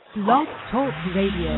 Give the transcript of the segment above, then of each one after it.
Blog Talk Radio.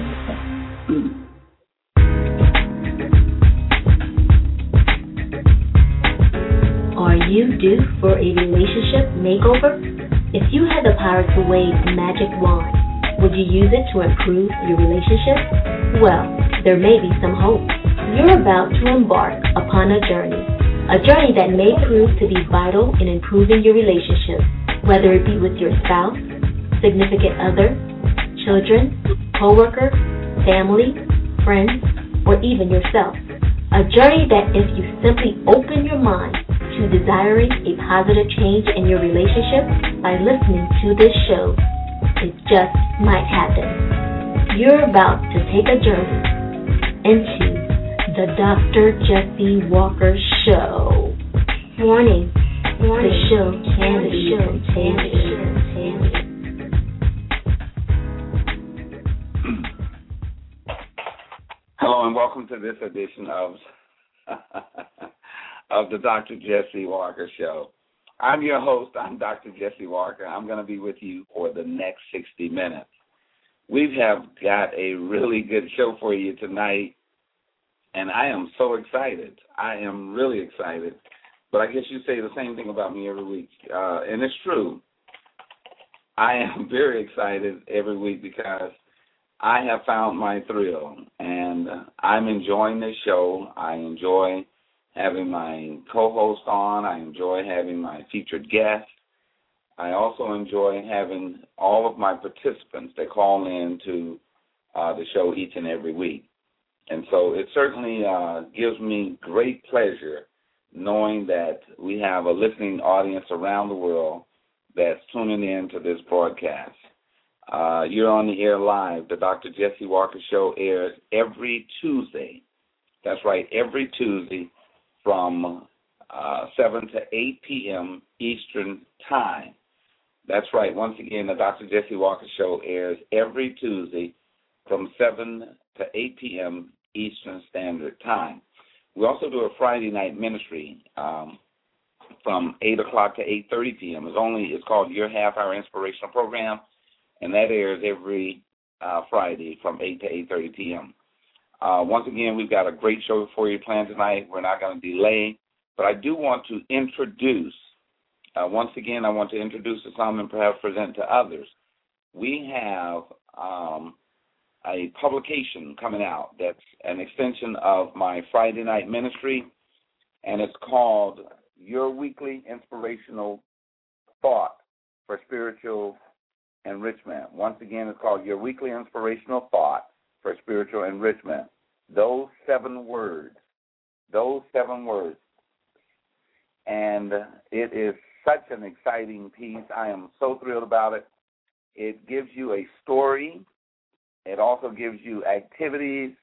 Are you due for a relationship makeover? If you had the power to wave a magic wand, would you use it to improve your relationship? Well, there may be some hope. You're about to embark upon a journey that may prove to be vital in improving your relationship, whether it be with your spouse, significant other, children, co-worker, family, friends, or even yourself. A journey that if you simply open your mind to desiring a positive change in your relationship by listening to this show, it just might happen. You're about to take a journey into the Dr. Jesse Walker Show. Warning, the show can be contagious. Hello and welcome to this edition of the Dr. Jesse Walker Show. I'm your host. I'm Dr. Jesse Walker. I'm going to be with you for the next 60 minutes. We have got a really good show for you tonight, and I am so excited. I am really excited. But I guess you say the same thing about me every week, and it's true. I am very excited every week because I have found my thrill, and I'm enjoying this show. I enjoy having my co-host on. I enjoy having my featured guest. I also enjoy having all of my participants that call in to the show each and every week. And so it certainly gives me great pleasure knowing that we have a listening audience around the world that's tuning in to this broadcast. You're on the air live. The Dr. Jesse Walker Show airs every Tuesday. That's right, every Tuesday from 7 to 8 p.m. Eastern Time. That's right. Once again, the Dr. Jesse Walker Show airs every Tuesday from 7 to 8 p.m. Eastern Standard Time. We also do a Friday night ministry from 8 o'clock to 8:30 p.m. It's called Your Half Hour Inspirational Program, and that airs every Friday from 8 to 8:30 p.m. Once again, we've got a great show for you planned tonight. We're not going to delay, but I do want to introduce, once again, I want to introduce to some and perhaps present to others. We have a publication coming out that's an extension of my Friday night ministry, and it's called Your Weekly Inspirational Thought for Spiritual Enrichment. Once again, it's called Your Weekly Inspirational Thought for Spiritual Enrichment. Those seven words. And it is such an exciting piece. I am so thrilled about it. It gives you a story. It also gives you activities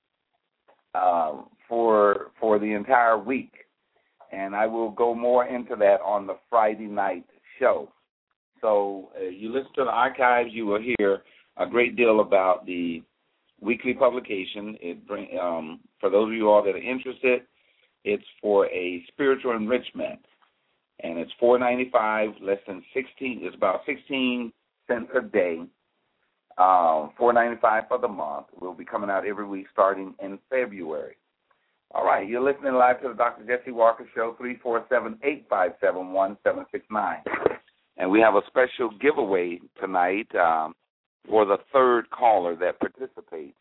for the entire week. And I will go more into that on the Friday night show. So you listen to the archives, you will hear a great deal about the weekly publication. For those of you all that are interested, it's for a spiritual enrichment, and it's $4.95, less than 16. It's about 16 cents a day. $4.95 for the month. We'll be coming out every week starting in February. All right, you're listening live to the Dr. Jesse Walker Show, 347-857-1769. And we have a special giveaway tonight for the third caller that participates.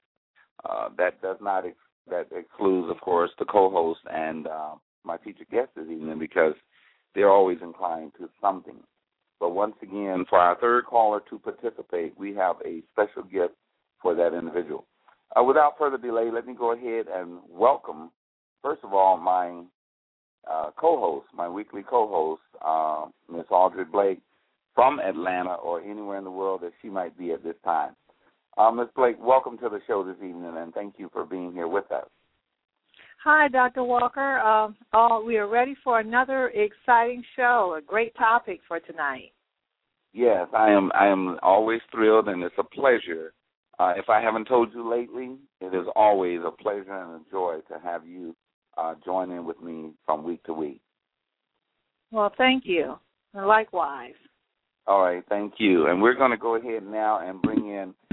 That excludes, of course, the co-host and my featured guest this evening because they're always inclined to something. But once again, for our third caller to participate, we have a special gift for that individual. Without further delay, let me go ahead and welcome, first of all, my co-host, my weekly co-host, Miss Audrey Blake from Atlanta or anywhere in the world that she might be at this time. Ms. Blake, welcome to the show this evening, and thank you for being here with us. Hi, Dr. Walker. We are ready for another exciting show, a great topic for tonight. Yes, I am always thrilled, and it's a pleasure. If I haven't told you lately, it is always a pleasure and a joy to have you join in with me from week to week. Well, thank you. Likewise. All right, thank you. And we're going to go ahead now and bring in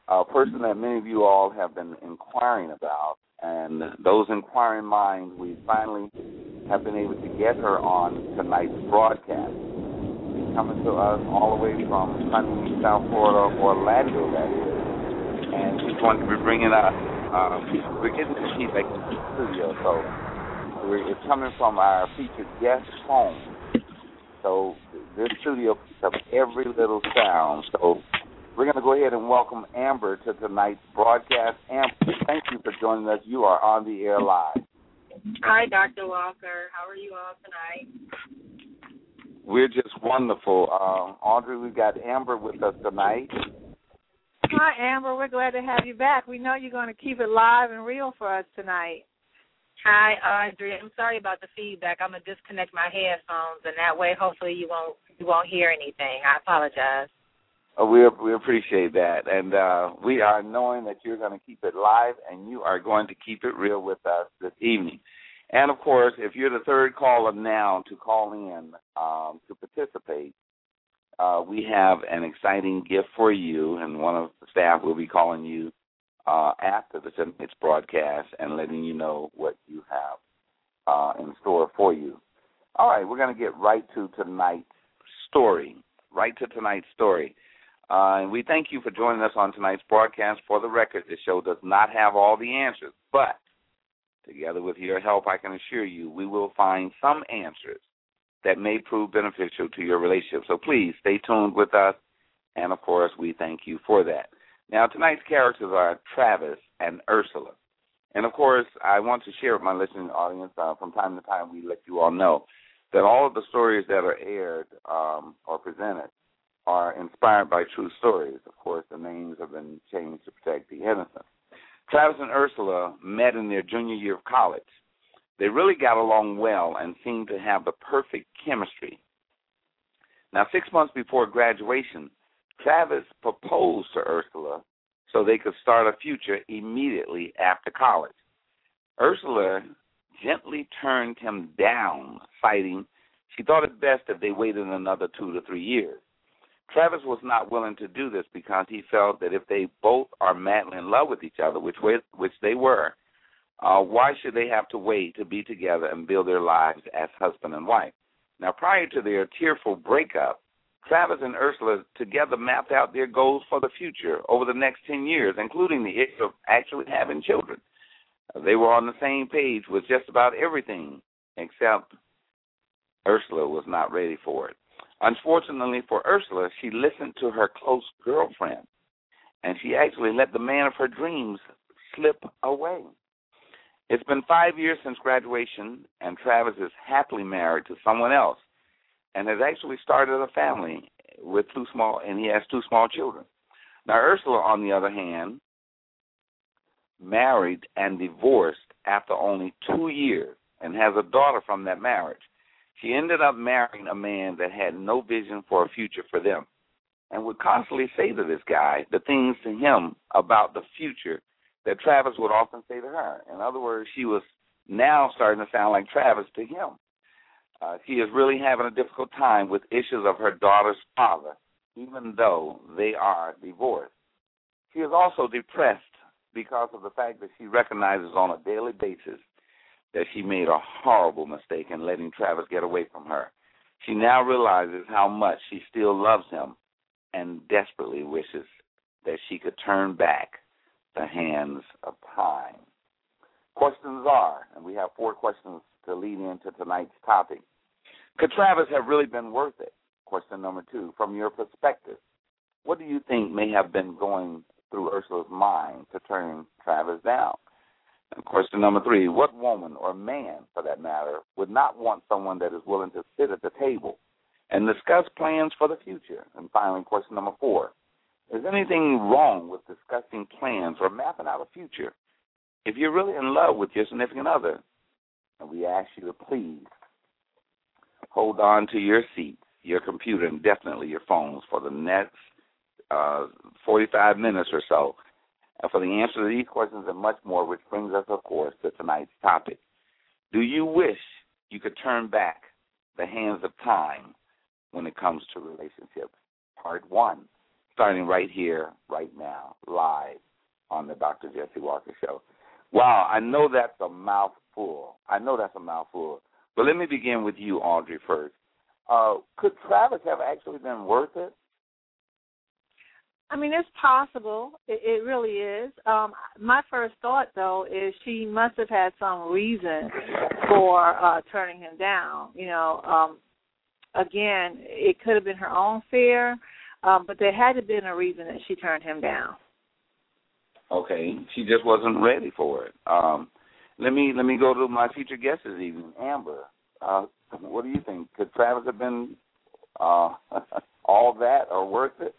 a person that many of you all have been inquiring about. And those inquiring minds, we finally have been able to get her on tonight's broadcast. She's coming to us all the way from sunny South Florida, Orlando, that is. And she's going to be bringing us, we're getting the feedback in the studio, so it's coming from our featured guest home. So this studio picks up every little sound. So we're going to go ahead and welcome Amber to tonight's broadcast. Amber, thank you for joining us. You are on the air live. Hi, Dr. Walker. How are you all tonight? We're just wonderful. Audrey, we've got Amber with us tonight. Hi, Amber. We're glad to have you back. We know you're going to keep it live and real for us tonight. Hi, Audrey. I'm sorry about the feedback. I'm going to disconnect my headphones, and that way hopefully you won't hear anything. I apologize. We appreciate that. And we are knowing that you're going to keep it live and you are going to keep it real with us this evening. And, of course, if you're the third caller now to call in to participate, we have an exciting gift for you, and one of the staff will be calling you after the tonight's broadcast and letting you know what you have in store for you. All right, we're going to get right to tonight's story. And we thank you for joining us on tonight's broadcast. For the record, this show does not have all the answers, but together with your help, I can assure you we will find some answers that may prove beneficial to your relationship. So please stay tuned with us, and, of course, we thank you for that. Now, tonight's characters are Travis and Ursula. And, of course, I want to share with my listening audience, from time to time we let you all know that all of the stories that are aired or presented are inspired by true stories. Of course, the names have been changed to protect the innocent. Travis and Ursula met in their junior year of college. They really got along well and seemed to have the perfect chemistry. Now, 6 months before graduation, Travis proposed to Ursula so they could start a future immediately after college. Ursula gently turned him down, citing she thought it best if they waited another 2 to 3 years. Travis was not willing to do this because he felt that if they both are madly in love with each other, which they were, why should they have to wait to be together and build their lives as husband and wife? Now, prior to their tearful breakup, Travis and Ursula together mapped out their goals for the future over the next 10 years, including the issue of actually having children. They were on the same page with just about everything, except Ursula was not ready for it. Unfortunately for Ursula, she listened to her close girlfriend, and she actually let the man of her dreams slip away. It's been 5 years since graduation, and Travis is happily married to someone else and has actually started a family with he has 2 small children. Now, Ursula, on the other hand, married and divorced after only 2 years and has a daughter from that marriage. She ended up marrying a man that had no vision for a future for them and would constantly say to this guy the things to him about the future that Travis would often say to her. In other words, she was now starting to sound like Travis to him. She is really having a difficult time with issues of her daughter's father, even though they are divorced. She is also depressed because of the fact that she recognizes on a daily basis that she made a horrible mistake in letting Travis get away from her. She now realizes how much she still loves him and desperately wishes that she could turn back the hands of time. Questions are, and we have 4 questions to lead into tonight's topic. Could Travis have really been worth it? Question number 2, from your perspective, what do you think may have been going through Ursula's mind to turn Travis down? And question number 3, what woman or man, for that matter, would not want someone that is willing to sit at the table and discuss plans for the future? And finally, question number 4, is anything wrong with discussing plans or mapping out a future if you're really in love with your significant other? And we ask you to please hold on to your seat, your computer, and definitely your phones for the next 45 minutes or so for the answer to these questions and much more, which brings us, of course, to tonight's topic. Do you wish you could turn back the hands of time when it comes to relationships? Part 1, starting right here, right now, live on the Dr. Jesse Walker Show. Wow, I know that's a mouthful. But let me begin with you, Audrey, first. Could Travis have actually been worth it? I mean, it's possible. It really is. My first thought, though, is she must have had some reason for turning him down. Again, it could have been her own fear, but there had to have been a reason that she turned him down. Okay, she just wasn't ready for it. Let me go to my future guest this evening, Amber. What do you think? Could Travis have been all that or worth it?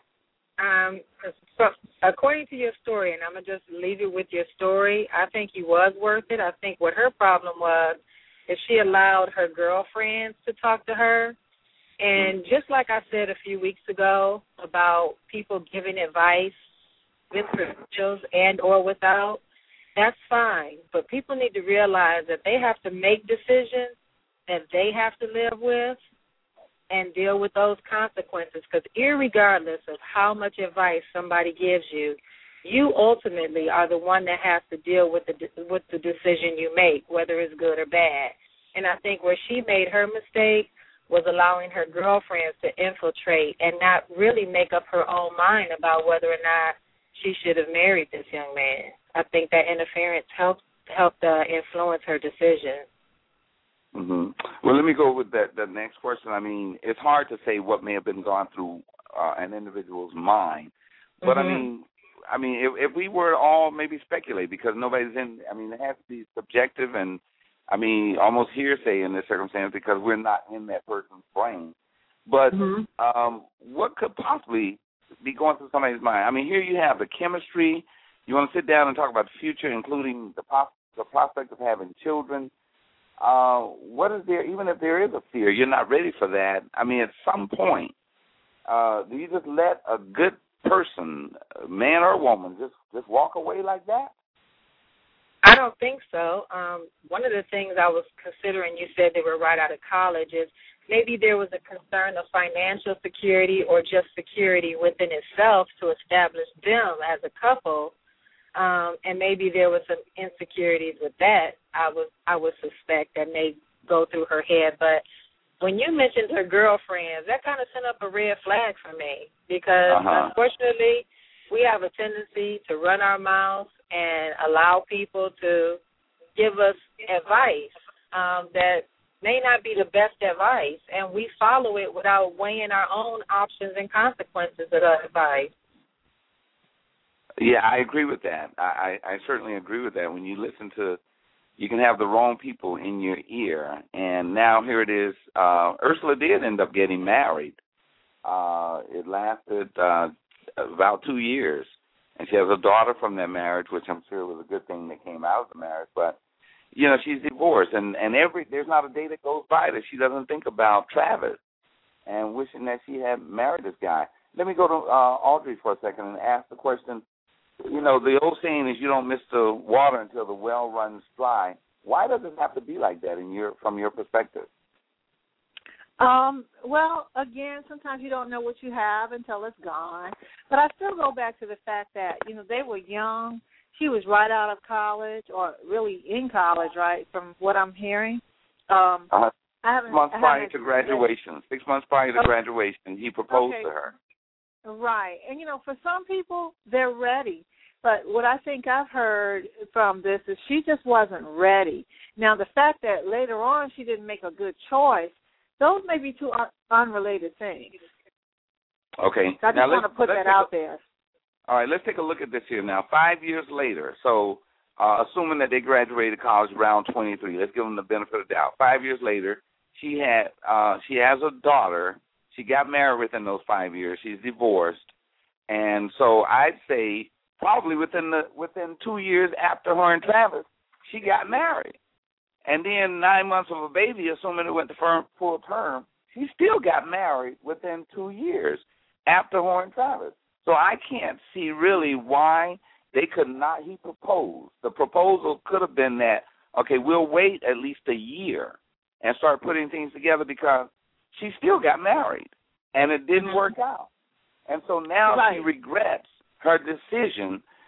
So according to your story, and I'm going to just leave it with your story, I think he was worth it. I think what her problem was is she allowed her girlfriends to talk to her. And just like I said a few weeks ago about people giving advice with credentials and or without, that's fine. But people need to realize that they have to make decisions that they have to live with and deal with those consequences, because irregardless of how much advice somebody gives you, you ultimately are the one that has to deal with the decision you make, whether it's good or bad. And I think where she made her mistake was allowing her girlfriends to infiltrate and not really make up her own mind about whether or not she should have married this young man. I think that interference helped influence her decision. Mm-hmm. Well, let me go with the next question. I mean, it's hard to say what may have been gone through an individual's mind, but mm-hmm. I mean, if we were all maybe speculate, because nobody's in. I mean, it has to be subjective and, I mean, almost hearsay in this circumstance because we're not in that person's brain. But what could possibly be going through somebody's mind? I mean, here you have the chemistry. You want to sit down and talk about the future, including the prospect of having children. What is there, even if there is a fear, you're not ready for that. I mean, at some point, do you just let a good person, man or woman, just walk away like that? I don't think so. One of the things I was considering, you said they were right out of college, is maybe there was a concern of financial security or just security within itself to establish them as a couple. And maybe there was some insecurities with that. I would suspect that may go through her head. But when you mentioned her girlfriends, that kind of sent up a red flag for me because, unfortunately, we have a tendency to run our mouths and allow people to give us advice that may not be the best advice, and we follow it without weighing our own options and consequences of that advice. Yeah, I agree with that. I certainly agree with that. When you listen to, you can have the wrong people in your ear. And now here it is. Ursula did end up getting married. It lasted about 2 years. And she has a daughter from that marriage, which I'm sure was a good thing that came out of the marriage. But, you know, she's divorced. And there's not a day that goes by that she doesn't think about Travis and wishing that she had married this guy. Let me go to Audrey for a second and ask the question. You know, the old saying is you don't miss the water until the well runs dry. Why does it have to be like that from your perspective? Well, again, sometimes you don't know what you have until it's gone. But I still go back to the fact that, you know, they were young. She was right out of college or really in college, right, from what I'm hearing. 6 months prior to graduation. 6 months prior to graduation, he proposed to her. Right. And, you know, for some people, they're ready. But what I think I've heard from this is she just wasn't ready. Now, the fact that later on she didn't make a good choice, those may be two unrelated things. Okay. So I just want to put that out there. All right, let's take a look at this here now. 5 years later, so assuming that they graduated college around 23, let's give them the benefit of the doubt. 5 years later, she has a daughter. She got married within those 5 years. She's divorced. And so I'd say probably within 2 years after her and Travis, she got married. And then 9 months of a baby, assuming it went to full term, she still got married within 2 years after her and Travis. So I can't see really why they could not. He proposed. The proposal could have been that, okay, we'll wait at least a year and start putting things together because she still got married, and it didn't work out. And so now she regrets her decision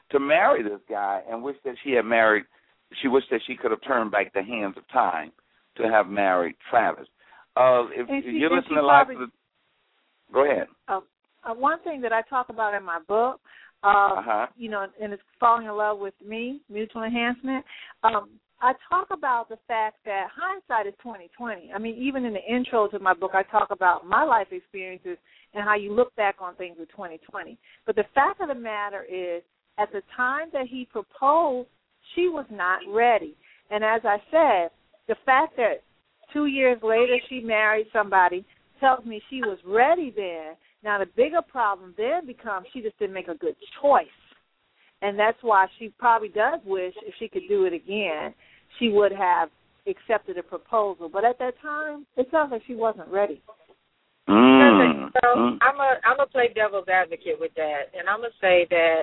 to marry this guy and wished that she had married. She wished that she could have turned back the hands of time to have married Travis. If you're listening live to the, go ahead. One thing that I talk about in my book, you know, and it's Falling in Love with Me, Mutual Enhancement. I talk about the fact that hindsight is 20/20. I mean, even in the intro to my book, I talk about my life experiences and how you look back on things with 20/20. But the fact of the matter is, at the time that he proposed, she was not ready. And as I said, the fact that 2 years later she married somebody tells me she was ready then. Now, the bigger problem then becomes she just didn't make a good choice. And that's why she probably does wish if she could do it again, she would have accepted a proposal. But at that time, it sounds like she wasn't ready. So I'm a play devil's advocate with that, and I'm going to say that,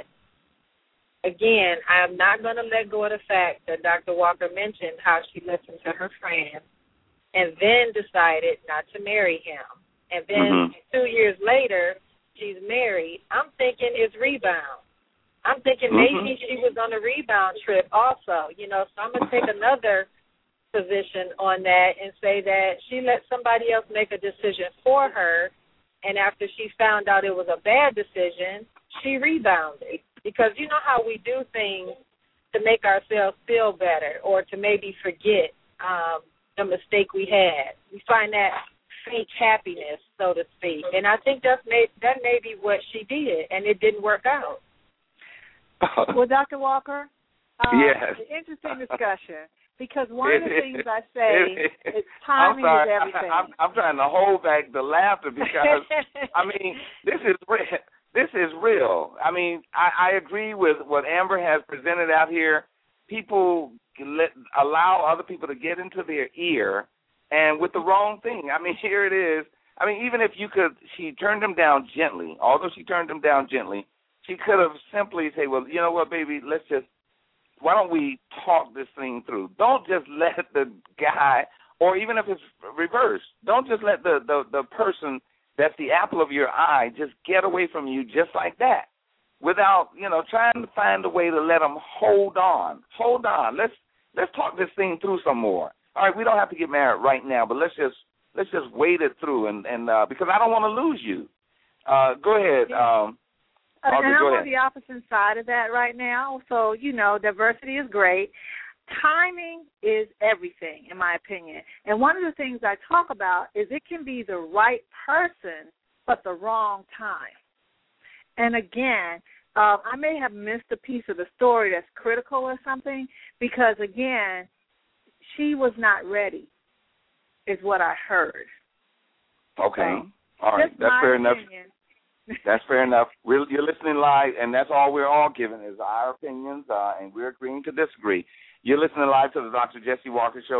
again, I'm not going to let go of the fact that Dr. Walker mentioned how she listened to her friends and then decided not to marry him. And then 2 years later, she's married. I'm thinking it's rebound. I'm thinking maybe she was on a rebound trip also, you know, so I'm going to take another position on that and say that she let somebody else make a decision for her, and after she found out it was a bad decision, she rebounded. Because you know how we do things to make ourselves feel better or to maybe forget the mistake we had. We find that fake happiness, so to speak. And I think that may be what she did, and it didn't work out. Well, Dr. Walker, yes. Interesting discussion, because one of the things I say is timing is everything. I'm trying to hold back the laughter because, I mean, this is real. I mean, I agree with what Amber has presented out here. People allow other people to get into their ear and with the wrong thing. I mean, here it is. I mean, even if she turned him down gently, although she turned him down gently, she could have simply said, well, you know what, baby, why don't we talk this thing through? Don't just let the guy, or even if it's reversed, don't just let the person that's the apple of your eye just get away from you just like that without, you know, trying to find a way to let them hold on. Hold on. Let's talk this thing through some more. All right, we don't have to get married right now, but let's just wait it through and because I don't want to lose you. Go ahead. And I'm on the opposite side of that right now. So, you know, diversity is great. Timing is everything, in my opinion. And one of the things I talk about is it can be the right person, but the wrong time. And again, I may have missed a piece of the story that's critical or something because, again, she was not ready is what I heard. Okay. So, all right. That's fair enough. That's fair enough. You're listening live, and that's all we're all giving is our opinions, and we're agreeing to disagree. You're listening live to the Dr. Jesse Walker Show,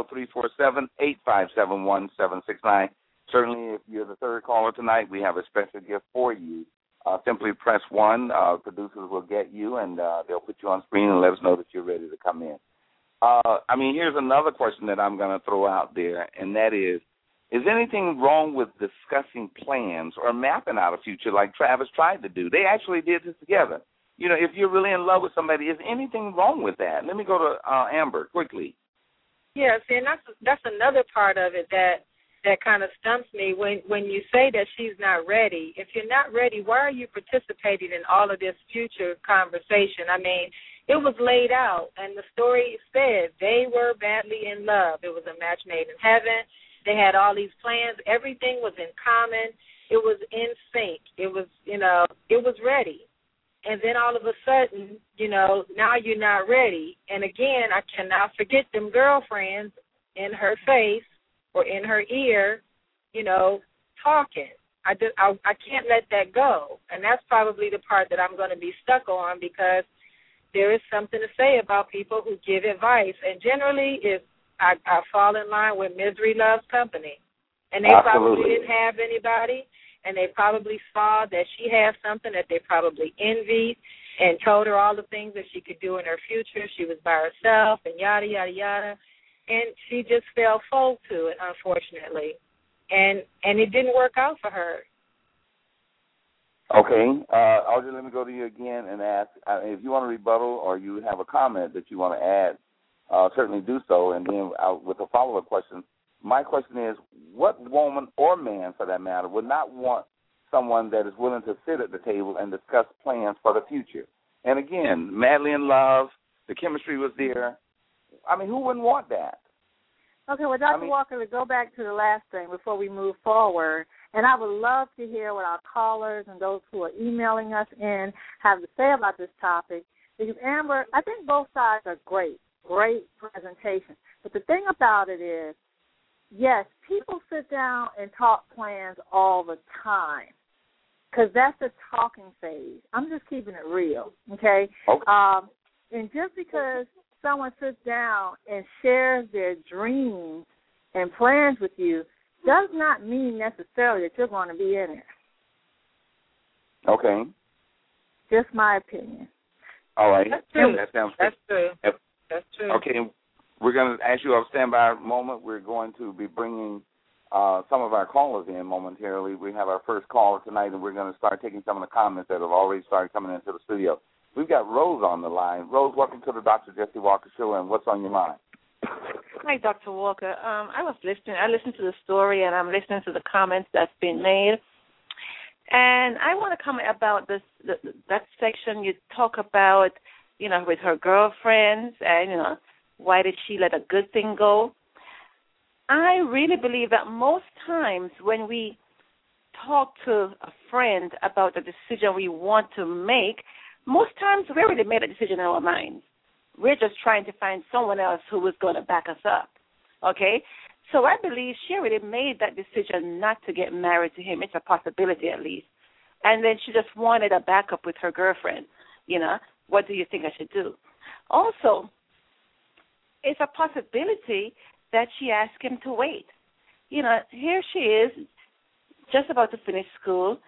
347-857-1769. Certainly, if you're the third caller tonight, we have a special gift for you. Simply press 1. Producers will get you, and they'll put you on screen and let us know that you're ready to come in. I mean, here's another question that I'm going to throw out there, and that is anything wrong with discussing plans or mapping out a future like Travis tried to do? They actually did this together. You know, if you're really in love with somebody, is anything wrong with that? Let me go to Amber quickly. Yes, and that's another part of it that kind of stumps me when you say that she's not ready. If you're not ready, why are you participating in all of this future conversation? I mean, it was laid out, and the story said they were badly in love. It was a match made in heaven. They had all these plans. Everything was in common. It was in sync. It was, you know, it was ready. And then all of a sudden, you know, now you're not ready. And again, I cannot forget them girlfriends in her face or in her ear, you know, talking. I can't let that go. And that's probably the part that I'm going to be stuck on because there is something to say about people who give advice. And generally, if I fall in line with misery loves company. And they probably didn't have anybody, and they probably saw that she had something that they probably envied and told her all the things that she could do in her future. She was by herself and yada, yada, yada. And she just fell foul to it, unfortunately. And it didn't work out for her. Okay, Audrey, let me go to you again and ask if you want to rebuttal or you have a comment that you want to add. Certainly do so, and then with a follow-up question. My question is, what woman or man, for that matter, would not want someone that is willing to sit at the table and discuss plans for the future? And again, madly in love, the chemistry was there. I mean, who wouldn't want that? Okay, well, Dr. Walker, to go back to the last thing before we move forward, and I would love to hear what our callers and those who are emailing us in have to say about this topic, because, Amber, I think both sides are great presentation. But the thing about it is, yes, people sit down and talk plans all the time, because that's the talking phase. I'm just keeping it real, okay? And just because someone sits down and shares their dreams and plans with you does not mean necessarily that you're going to be in it. Okay. Just my opinion. All right. That's true. That sounds That's good. true. That's true. Okay. We're going to ask you a standby moment. We're going to be bringing some of our callers in momentarily. We have our first caller tonight, and we're going to start taking some of the comments that have already started coming into the studio. We've got Rose on the line. Rose, welcome to the Dr. Jesse Walker Show, and what's on your mind? Hi, Dr. Walker. I was listening. I listened to the story, and I'm listening to the comments that's been made. And I want to comment about that section you talk about, with her girlfriends and, why did she let a good thing go? I really believe that most times when we talk to a friend about the decision we want to make, most times we already made a decision in our minds. We're just trying to find someone else who is going to back us up, okay? So I believe she already made that decision not to get married to him. It's a possibility at least. And then she just wanted a backup with her girlfriend. What do you think I should do? Also, it's a possibility that she asked him to wait. Here she is, just about to finish school.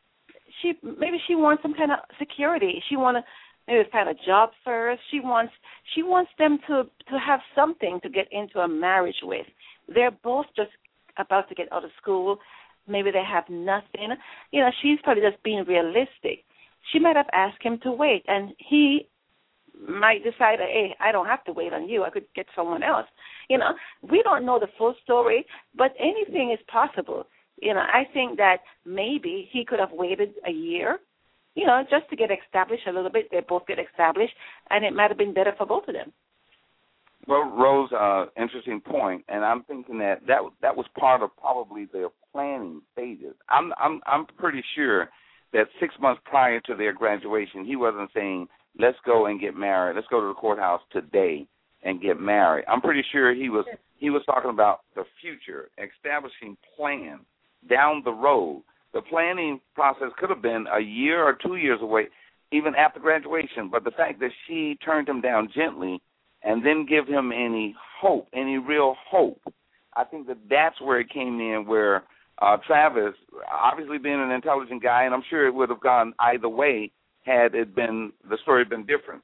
Maybe she wants some kind of security. She wants to maybe find a job first. She wants them to have something to get into a marriage with. They're both just about to get out of school. Maybe they have nothing. She's probably just being realistic. She might have asked him to wait, and he might decide, hey, I don't have to wait on you. I could get someone else. We don't know the full story, but anything is possible. I think that maybe he could have waited a year, just to get established a little bit. They both get established, and it might have been better for both of them. Well, Rose, interesting point, and I'm thinking that was part of probably their planning stages. I'm pretty sure that 6 months prior to their graduation, he wasn't saying, let's go and get married. Let's go to the courthouse today and get married. I'm pretty sure he was talking about the future, establishing plans down the road. The planning process could have been a year or 2 years away, even after graduation. But the fact that she turned him down gently and didn't give him any hope, any real hope, I think that's where it came in, where Travis, obviously being an intelligent guy, and I'm sure it would have gone either way had the story been different.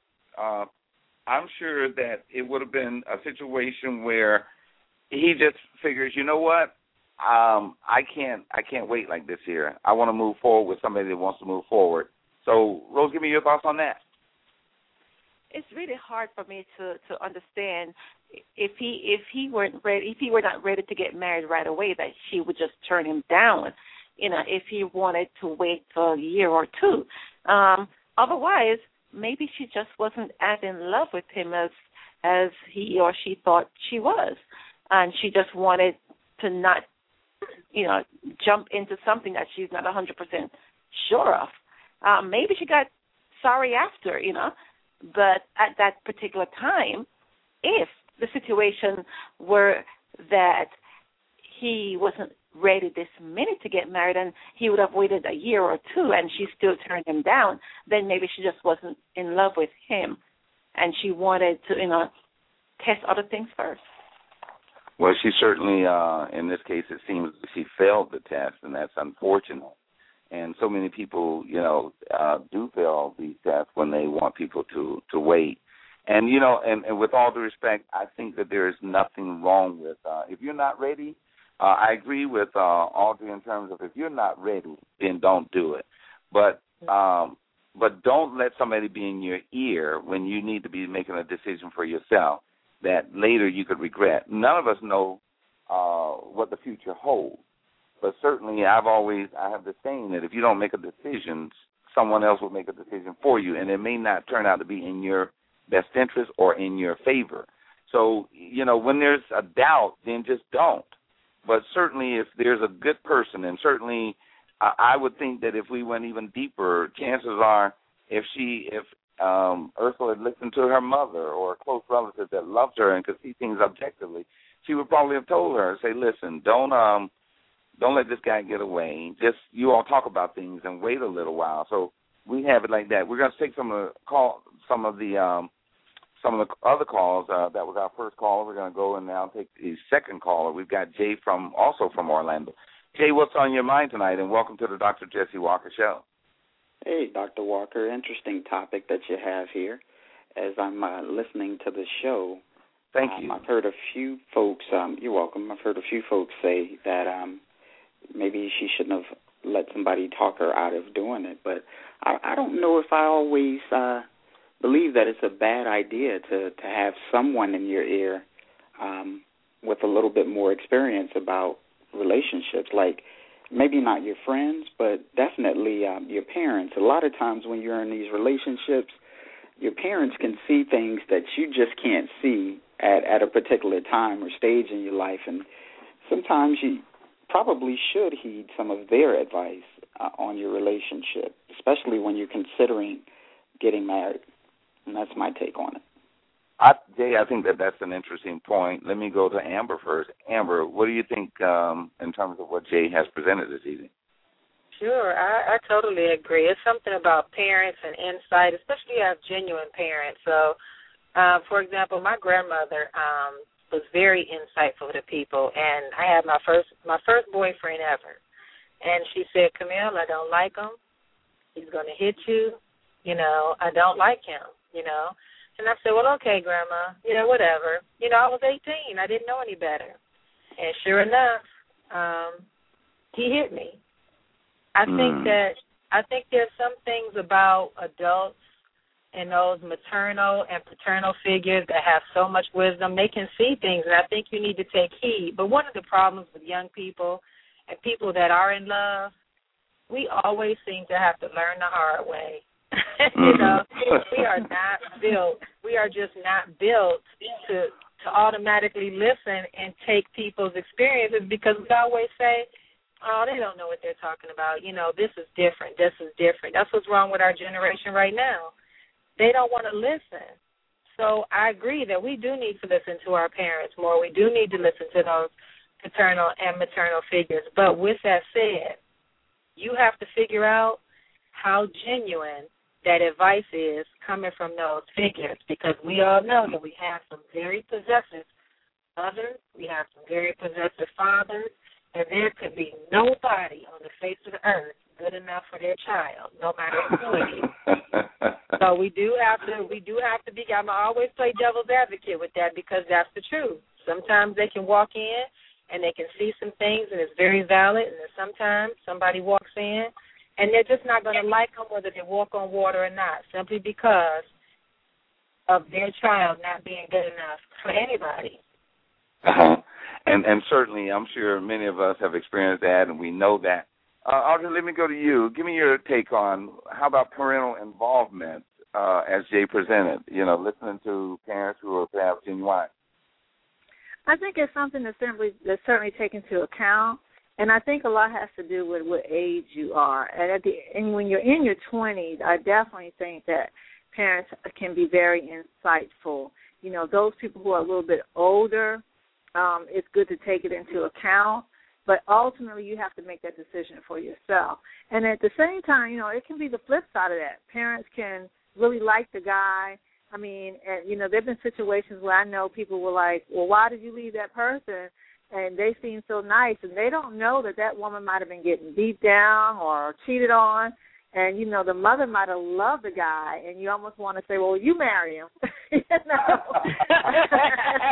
I'm sure that it would have been a situation where he just figures, you know what, I can't wait like this here. I want to move forward with somebody that wants to move forward. So, Rose, give me your thoughts on that. It's really hard for me to understand if he were not ready to get married right away, that she would just turn him down. If he wanted to wait for a year or two. Otherwise, maybe she just wasn't as in love with him as he or she thought she was, and she just wanted to not, jump into something that she's not 100% sure of. Maybe she got sorry after, but at that particular time, if the situation were that he wasn't ready this minute to get married and he would have waited a year or two and she still turned him down, then maybe she just wasn't in love with him and she wanted to, test other things first. Well, she certainly, in this case, it seems she failed the test, and that's unfortunate. And so many people, do fail these tests when they want people to wait. And, and with all due respect, I think that there is nothing wrong with, if you're not ready, I agree with Audrey in terms of if you're not ready, then don't do it. But don't let somebody be in your ear when you need to be making a decision for yourself that later you could regret. None of us know what the future holds. But certainly I have the saying that if you don't make a decision, someone else will make a decision for you, and it may not turn out to be in your best interest or in your favor. So, when there's a doubt, then just don't. But certainly if there's a good person, and certainly I would think that if we went even deeper, chances are if Ursula had listened to her mother or a close relative that loved her and could see things objectively, she would probably have told her, say, listen, don't let this guy get away. Just you all talk about things and wait a little while. So we have it like that. We're going to take some of the other calls. That was our first caller. We're going to go and now take the second caller. We've got Jay also from Orlando. Jay, what's on your mind tonight? And welcome to the Dr. Jesse Walker Show. Hey, Dr. Walker, interesting topic that you have here. As I'm listening to the show, thank you. I've heard a few folks. You're welcome. I've heard a few folks say that maybe she shouldn't have let somebody talk her out of doing it. But I don't know if I always believe that it's a bad idea to have someone in your ear with a little bit more experience about relationships, like maybe not your friends, but definitely your parents. A lot of times when you're in these relationships, your parents can see things that you just can't see at a particular time or stage in your life, and sometimes you probably should heed some of their advice on your relationship, especially when you're considering getting married. And that's my take on it. Jay, I think that's an interesting point. Let me go to Amber first. Amber, what do you think in terms of what Jay has presented this evening? Sure, I totally agree. It's something about parents and insight, especially if you have genuine parents. So, for example, my grandmother was very insightful to people, and I had my first boyfriend ever. And she said, Camille, I don't like him. He's going to hit you. I don't like him, And I said, well, okay, Grandma, whatever. I was 18. I didn't know any better. And sure enough, he hit me. I think there's some things about adults and those maternal and paternal figures that have so much wisdom. They can see things, and I think you need to take heed. But one of the problems with young people and people that are in love, we always seem to have to learn the hard way. We are not built. We are just not built to automatically listen and take people's experiences, because we always say, oh, they don't know what they're talking about. This is different. This is different. That's what's wrong with our generation right now. They don't want to listen. So I agree that we do need to listen to our parents more. We do need to listen to those paternal and maternal figures. But with that said, you have to figure out how genuine that advice is coming from those figures, because we all know that we have some very possessive mothers, we have some very possessive fathers, and there could be nobody on the face of the earth good enough for their child, no matter who it is. So we do have to be, I'm always play devil's advocate with that, because that's the truth. Sometimes they can walk in and they can see some things and it's very valid, and then sometimes somebody walks in and they're just not going to like them whether they walk on water or not, simply because of their child not being good enough for anybody. And certainly, I'm sure many of us have experienced that, and we know that. Audrey, let me go to you. Give me your take on how about parental involvement, as Jay presented, listening to parents who are perhaps genuine. I think it's something that's certainly taken into account. And I think a lot has to do with what age you are. And when you're in your 20s, I definitely think that parents can be very insightful. Those people who are a little bit older, it's good to take it into account. But ultimately, you have to make that decision for yourself. And at the same time, it can be the flip side of that. Parents can really like the guy. I mean, there have been situations where I know people were like, well, why did you leave that person? And they seem so nice, and they don't know that woman might have been getting beat down or cheated on, and, the mother might have loved the guy, and you almost want to say, well, you marry him.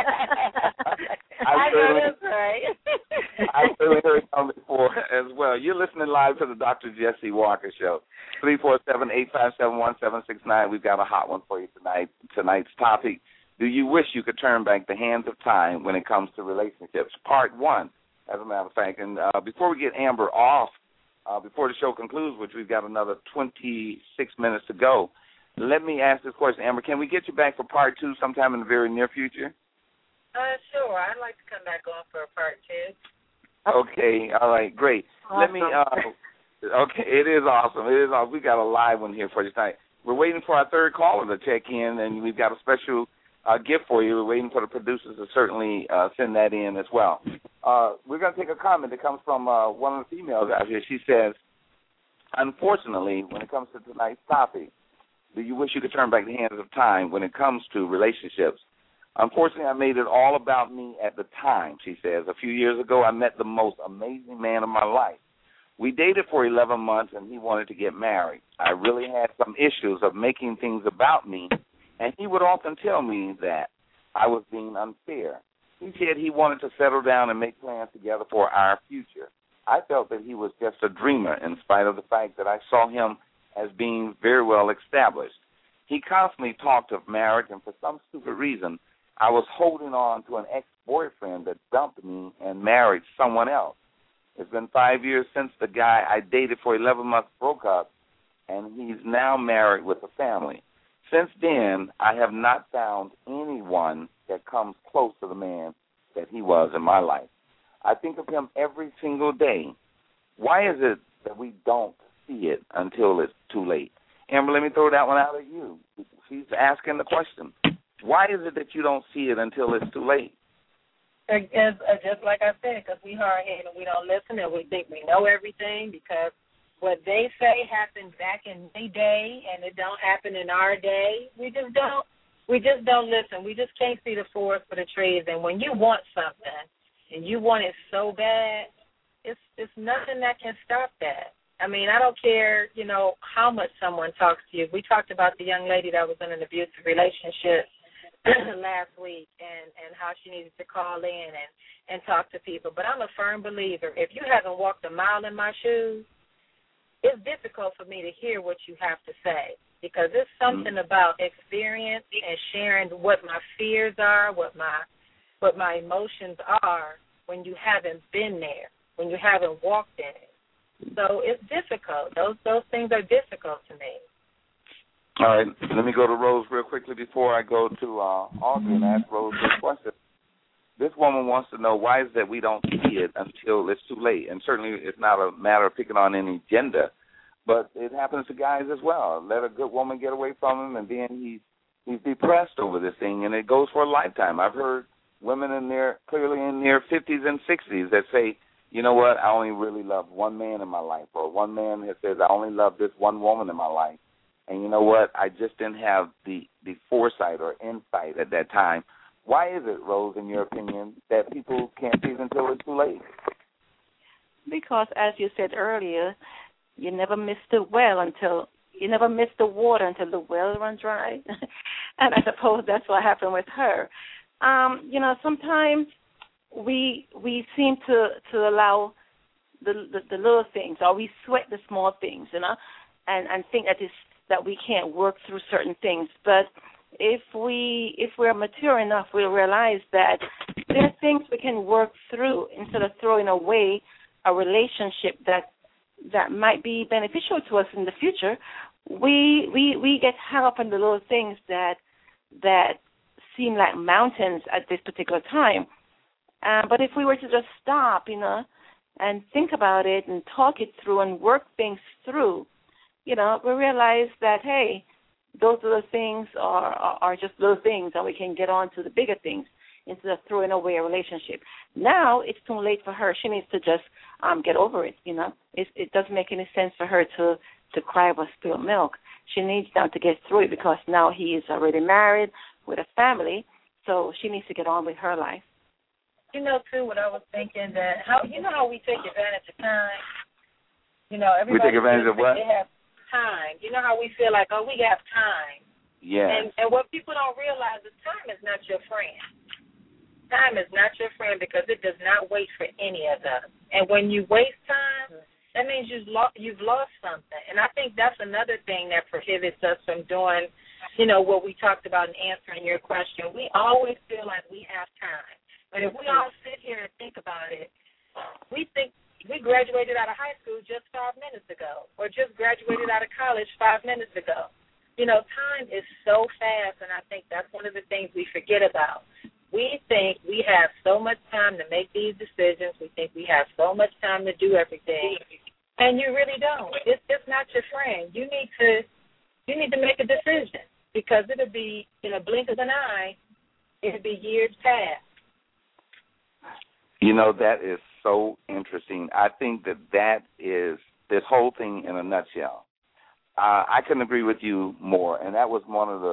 I know that's right. I've certainly heard some before as well. You're listening live to the Dr. Jesse Walker Show. 347-857-1769. We've got a hot one for you tonight. Tonight's topic, do you wish you could turn back the hands of time when it comes to relationships? Part 1, as a matter of fact. And before we get Amber off, before the show concludes, which we've got another 26 minutes to go, let me ask this question. Amber, can we get you back for Part 2 sometime in the very near future? Sure. I'd like to come back on for Part 2. Okay, all right, great. Awesome. Let me, okay, it is awesome. It is awesome. We've got a live one here for you tonight. We're waiting for our third caller to check in, and we've got a special gift for you. We're waiting for the producers to certainly send that in as well. We're going to take a comment that comes from one of the females out here. She says, unfortunately, when it comes to tonight's topic, do you wish you could turn back the hands of time when it comes to relationships? Unfortunately, I made it all about me at the time, she says. A few years ago, I met the most amazing man of my life. We dated for 11 months, and he wanted to get married. I really had some issues of making things about me, and he would often tell me that I was being unfair. He said he wanted to settle down and make plans together for our future. I felt that he was just a dreamer in spite of the fact that I saw him as being very well established. He constantly talked of marriage, and for some stupid reason, I was holding on to an ex-boyfriend that dumped me and married someone else. It's been 5 years since the guy I dated for 11 months broke up, and he's now married with a family. Since then, I have not found anyone that comes close to the man that he was in my life. I think of him every single day. Why is it that we don't see it until it's too late? Amber, let me throw that one out at you. She's asking the question. Why is it that you don't see it until it's too late? Just like I said, because we hard-headed and we don't listen and we think we know everything because what they say happened back in their day and it don't happen in our day. We just don't listen. We just can't see the forest for the trees. And when you want something and you want it so bad, it's nothing that can stop that. I mean, I don't care, how much someone talks to you. We talked about the young lady that was in an abusive relationship last week and how she needed to call in and talk to people. But I'm a firm believer. If you haven't walked a mile in my shoes, it's difficult for me to hear what you have to say because it's something about experience and sharing what my fears are, what my emotions are when you haven't been there, when you haven't walked in it. So it's difficult. Those things are difficult to me. All right, let me go to Rose real quickly before I go to Audrey and ask Rose this question. This woman wants to know why is it that we don't see it until it's too late. And certainly it's not a matter of picking on any gender, but it happens to guys as well. Let a good woman get away from him, and then he's depressed over this thing, and it goes for a lifetime. I've heard women clearly in their 50s and 60s that say, you know what, I only really loved one man in my life, or one man that says I only love this one woman in my life. And you know what? I just didn't have the foresight or insight at that time. Why is it, Rose, in your opinion, that people can't see it until it's too late? Because, as you said earlier, you never miss the water until the well runs dry. And I suppose that's what happened with her. Sometimes we seem to allow the little things, or we sweat the small things, and think that we can't work through certain things. But if we're mature enough, we'll realize that there are things we can work through instead of throwing away a relationship that might be beneficial to us in the future. We get hung up on the little things that seem like mountains at this particular time. But if we were to just stop, and think about it and talk it through and work things through, we realize that, hey, those little things are just little things, and we can get on to the bigger things instead of throwing away a relationship. Now it's too late for her. She needs to just get over it, It doesn't make any sense for her to cry over spilled milk. She needs now to get through it because now he is already married with a family, so she needs to get on with her life. Too, what I was thinking that how we take advantage of time. Everybody we take advantage of what? They have time. How we feel like, we have time. Yeah. And what people don't realize is time is not your friend. Time is not your friend because it does not wait for any of us. And when you waste time, that means you've lost something. And I think that's another thing that prohibits us from doing, what we talked about in answering your question. We always feel like we have time. But if we all sit here and think about it, we think we graduated out of high school just 5 minutes ago, or just graduated out of college 5 minutes ago. Time is so fast, and I think that's one of the things we forget about. We think we have so much time to make these decisions. We think we have so much time to do everything, and you really don't. It's just not your friend. You need to make a decision, because it'll be in a blink of an eye. It'll be years past. That is so interesting. I think that is this whole thing in a nutshell. I couldn't agree with you more, and that was one of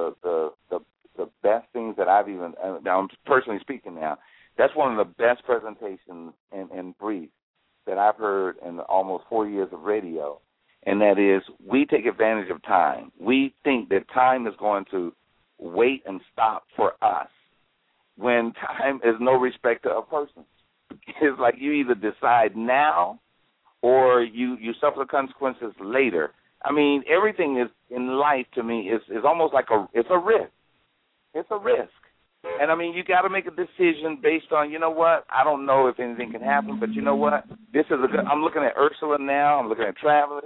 the best things that I've even, I'm personally speaking now, that's one of the best presentations in brief that I've heard in almost 4 years of radio, and that is we take advantage of time. We think that time is going to wait and stop for us when time is no respect to a person. It's like you either decide now or you suffer the consequences later. I mean, everything is in life to me is almost like it's a risk. It's a risk. And, I mean, you got to make a decision based on, I don't know if anything can happen, but you know what? I'm looking at Ursula now. I'm looking at Travis,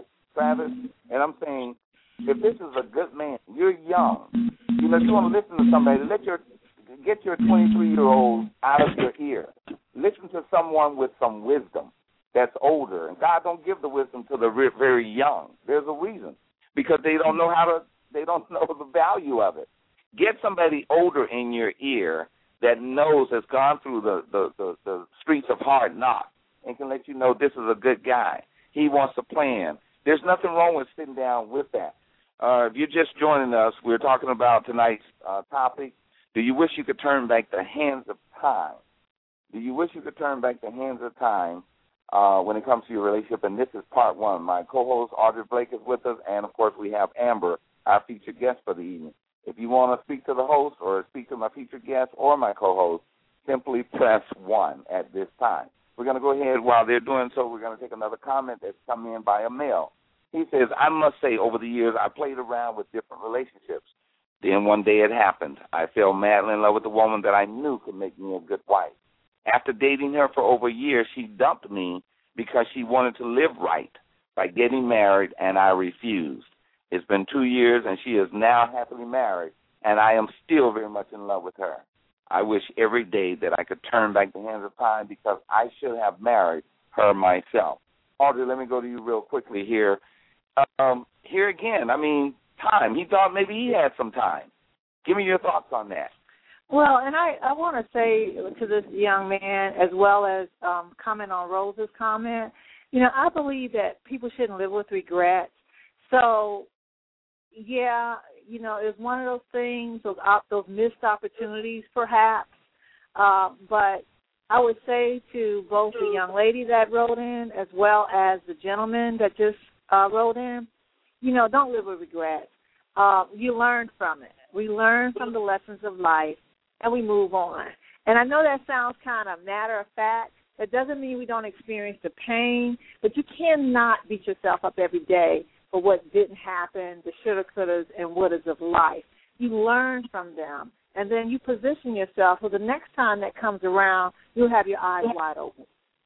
and I'm saying, if this is a good man, you're young. If you want to listen to somebody, get your 23-year-old out of your ear. Listen to someone with some wisdom that's older. And God don't give the wisdom to the very young. There's a reason. Because they don't know the value of it. Get somebody older in your ear that has gone through the streets of hard knocks and can let you know this is a good guy. He wants a plan. There's nothing wrong with sitting down with that. If you're just joining us, we're talking about tonight's topic. Do you wish you could turn back the hands of time? Do you wish you could turn back the hands of time when it comes to your relationship? And this is part one. My co-host, Audrey Blake, is with us, and, of course, we have Amber, our featured guest for the evening. If you want to speak to the host or speak to my featured guest or my co-host, simply press 1 at this time. We're going to go ahead. While they're doing so, we're going to take another comment that's come in by a male. He says, I must say, over the years, I played around with different relationships. Then one day it happened. I fell madly in love with a woman that I knew could make me a good wife. After dating her for over a year, she dumped me because she wanted to live right by getting married, and I refused. It's been 2 years, and she is now happily married, and I am still very much in love with her. I wish every day that I could turn back the hands of time because I should have married her myself. Audrey, let me go to you real quickly here. Here again, I mean, time. He thought maybe he had some time. Give me your thoughts on that. Well, and I want to say to this young man, as well as comment on Rose's comment, I believe that people shouldn't live with regrets. So, yeah, it's one of those things, those missed opportunities perhaps. But I would say to both the young lady that wrote in as well as the gentleman that just wrote in, don't live with regrets. You learn from it. We learn from the lessons of life, and we move on. And I know that sounds kind of matter of fact. That doesn't mean we don't experience the pain, but you cannot beat yourself up every day for what didn't happen, the shoulda, couldas, and wouldas of life. You learn from them, and then you position yourself so the next time that comes around, you'll have your eyes wide open.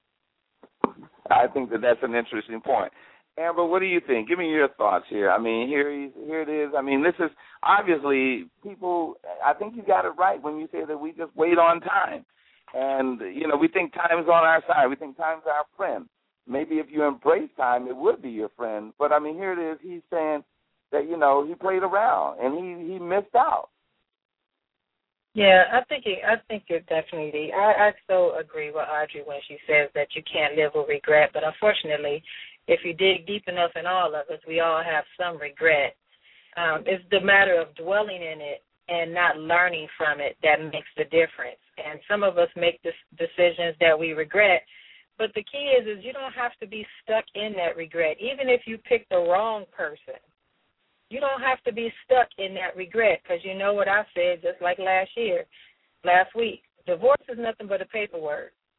I think that's an interesting point. Amber, what do you think? Give me your thoughts here. I mean, here it is. I mean, this is obviously people, I think you got it right when you say that we just wait on time. And, we think time is on our side. We think time is our friend. Maybe if you embrace time, it would be your friend. But, I mean, here it is. He's saying that, he played around and he missed out. Yeah, I think you're definitely. I so agree with Audrey when she says that you can't live with regret. But unfortunately, if you dig deep enough in all of us, we all have some regret. It's the matter of dwelling in it and not learning from it that makes the difference. And some of us make decisions that we regret. But the key is you don't have to be stuck in that regret. Even if you pick the wrong person, you don't have to be stuck in that regret because you know what I said just like last week. Divorce is nothing but a paperwork.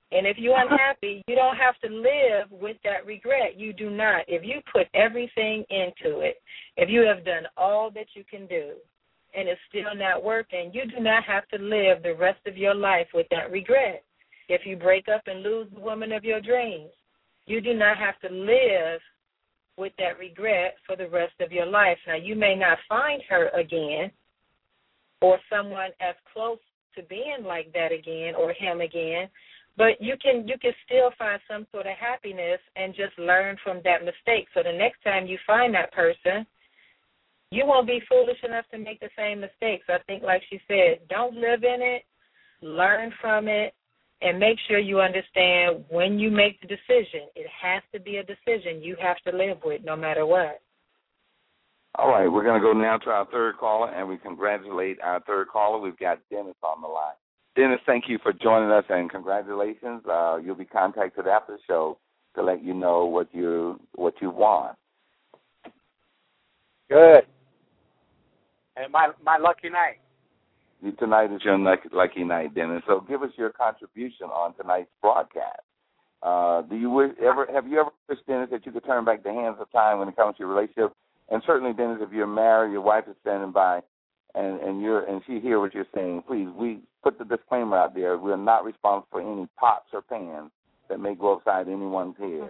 And if you're unhappy, you don't have to live with that regret. You do not. If you put everything into it, if you have done all that you can do and it's still not working, you do not have to live the rest of your life with that regret. If you break up and lose the woman of your dreams, you do not have to live with that regret for the rest of your life. Now, you may not find her again or someone as close to being like that again or him again, but you can still find some sort of happiness and just learn from that mistake. So the next time you find that person, you won't be foolish enough to make the same mistakes. I think, like she said, don't live in it, learn from it, and make sure you understand when you make the decision, it has to be a decision you have to live with no matter what. All right, we're going to go now to our third caller, and we congratulate our third caller. We've got Dennis on the line. Dennis, thank you for joining us, and congratulations. You'll be contacted after the show to let you know what you want. Good. And my lucky night. Tonight is your lucky night, Dennis. So give us your contribution on tonight's broadcast. Have you ever wished, Dennis, that you could turn back the hands of time when it comes to your relationship? And certainly, Dennis, if you're married, your wife is standing by, and she hear what you're saying, please, we put the disclaimer out there. We are not responsible for any pots or pans that may go upside anyone's head.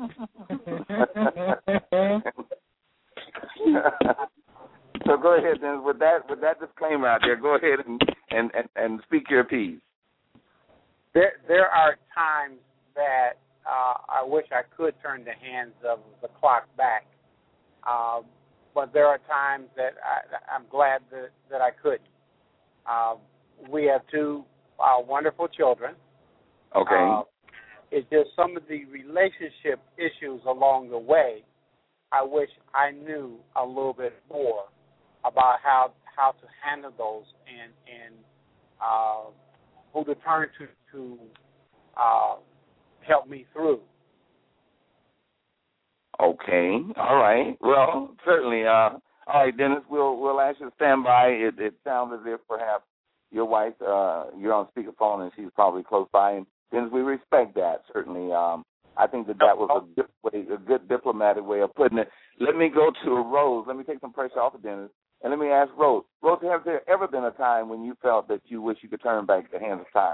So go ahead, Dennis. With that disclaimer out there, go ahead and speak your piece. There are times that I wish I could turn the hands of the clock back, but there are times that I'm glad that I couldn't. We have two wonderful children. Okay. It's just some of the relationship issues along the way. I wish I knew a little bit more about how to handle those and who to turn to help me through. Okay. All right. Well, certainly. All right, Dennis. We'll ask you to stand by. It sounds as if perhaps your wife, you're on speakerphone and she's probably close by. And Dennis, we respect that. Certainly. I think that was a good diplomatic way of putting it. Let me go to Rose. Let me take some pressure off of Dennis. And let me ask Rose. Rose, has there ever been a time when you felt that you wish you could turn back the hands of time?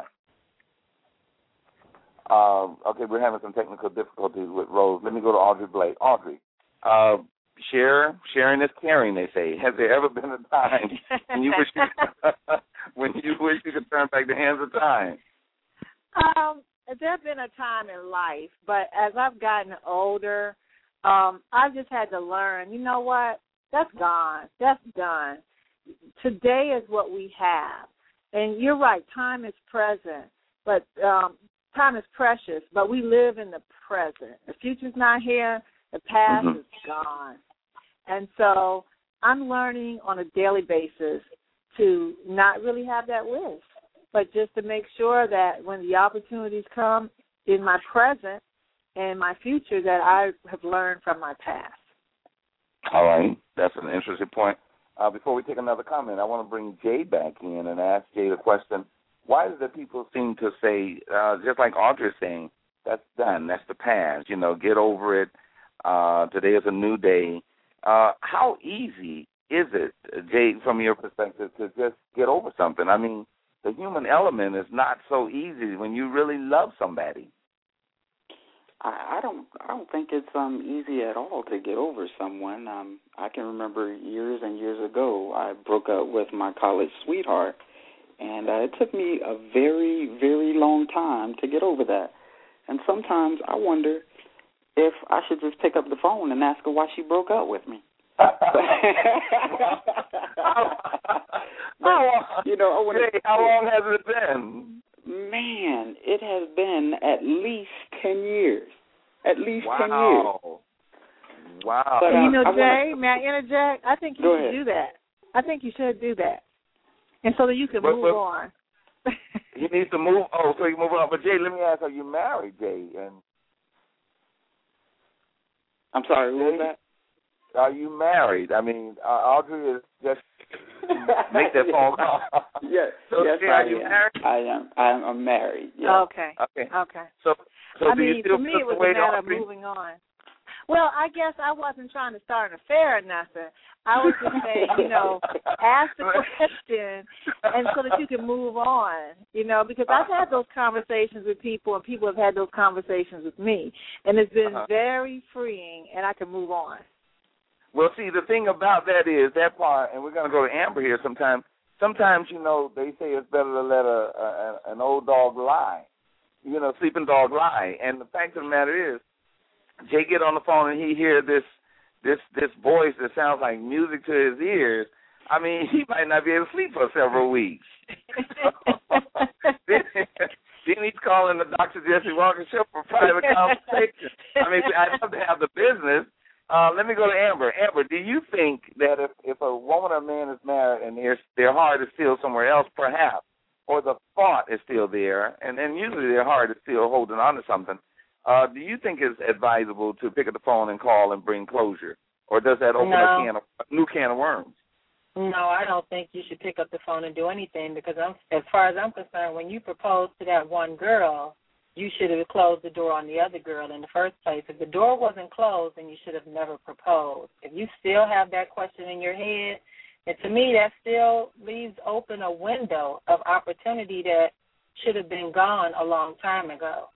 Okay, we're having some technical difficulties with Rose. Let me go to Audrey Blake. Audrey, sharing is caring, they say. Has there ever been a time when you wish you could turn back the hands of time? There's been a time in life, but as I've gotten older, I've just had to learn, you know what? That's gone. That's done. Today is what we have. And you're right, time is present, but time is precious, but we live in the present. The future's not here. The past is gone. And so I'm learning on a daily basis to not really have that wish, but just to make sure that when the opportunities come in my present and my future that I have learned from my past. All right. That's an interesting point. Before we take another comment, I want to bring Jay back in and ask Jay the question, why do the people seem to say, just like Audrey's saying, that's done, that's the past, get over it, today is a new day. How easy is it, Jay, from your perspective, to just get over something? I mean, the human element is not so easy when you really love somebody. I don't think it's easy at all to get over someone. I can remember years and years ago I broke up with my college sweetheart, and it took me a very, very long time to get over that. And sometimes I wonder if I should just pick up the phone and ask her why she broke up with me. But, how long has it been? Man, it has been at least 10 years. At least 10 years. Wow. But, Jay, may I interject? I think you should do that. I think you should do that. And so that you can move on. He needs to move. Oh, so you move on. But, Jay, let me ask, are you married, Jay? And I'm sorry, what was that? are you married? I mean, Audrey is just make that phone call. Yes, so, yes, Jay, are you married? I'm married. Yes. Okay. Okay. So I do you mean, still for me, feel it was the way a matter of Audrey? moving on. Well, I guess I wasn't trying to start an affair or nothing. I was just saying, ask the question, and so that you can move on, because I've had those conversations with people, and people have had those conversations with me, and it's been very freeing, and I can move on. Well, see, the thing about that is that part, and we're going to go to Amber here sometime. Sometimes, they say it's better to let an old dog lie, sleeping dog lie. And the fact of the matter is, Jay get on the phone and he hear this voice that sounds like music to his ears. I mean, he might not be able to sleep for several weeks. Then he's calling the Dr. Jesse Walker Show for private conversation. I mean, I'd love to have the business. Let me go to Amber. Amber, do you think that if a woman or man is married and their heart is still somewhere else, perhaps, or the thought is still there, and usually their heart is still holding on to something, do you think it's advisable to pick up the phone and call and bring closure? Or does that open a new can of worms? No, I don't think you should pick up the phone and do anything because as far as I'm concerned, when you proposed to that one girl, you should have closed the door on the other girl in the first place. If the door wasn't closed, then you should have never proposed. If you still have that question in your head, and to me that still leaves open a window of opportunity that should have been gone a long time ago.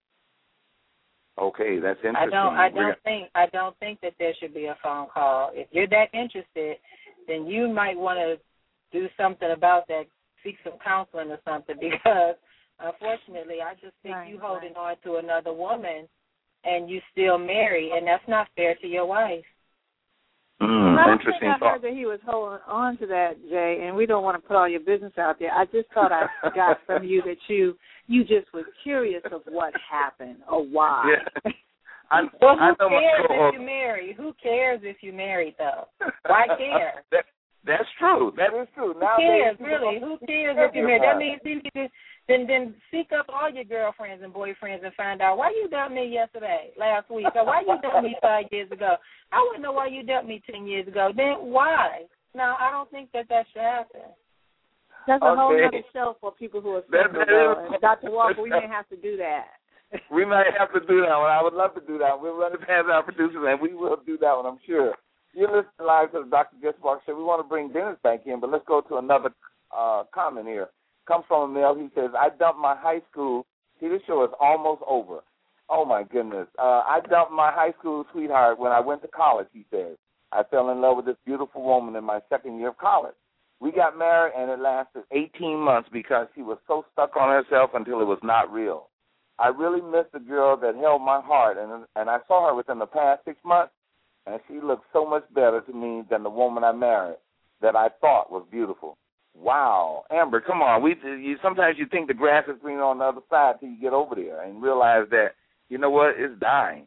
Okay, that's interesting. I don't think that there should be a phone call. If you're that interested, then you might want to do something about that, seek some counseling or something, because unfortunately, I just think you holding on to another woman and you still married, and that's not fair to your wife. Interesting I heard that he was holding on to that, Jay, and we don't want to put all your business out there. I just thought I got from you that you just were curious of what happened or why. Yeah. Who cares if you marry? Who cares if you married, though? Why care? That's true. That is true. Who cares, really? Who cares if you married? That means you need to then seek up all your girlfriends and boyfriends and find out why you dumped me last week, or why you dumped me 5 years ago. I wouldn't know why you dumped me 10 years ago. Then why? No, I don't think that should happen. That's a whole other show for people who are single. Dr. Walker, we may have to do that. We might have to do that one. I would love to do that. We'll run it past our producers, and we will do that one, I'm sure. You're listening live to the Dr. Jesse Walker Show. We want to bring Dennis back in, but let's go to another comment here. Comes from a male. He says, I dumped my high school. See, this show is almost over. Oh, my goodness. I dumped my high school sweetheart when I went to college, he says. I fell in love with this beautiful woman in my second year of college. We got married, and it lasted 18 months because she was so stuck on herself until it was not real. I really missed the girl that held my heart, and I saw her within the past 6 months, and she looked so much better to me than the woman I married that I thought was beautiful. Wow. Amber, come on. Sometimes you think the grass is green on the other side till you get over there and realize that, you know what, it's dying.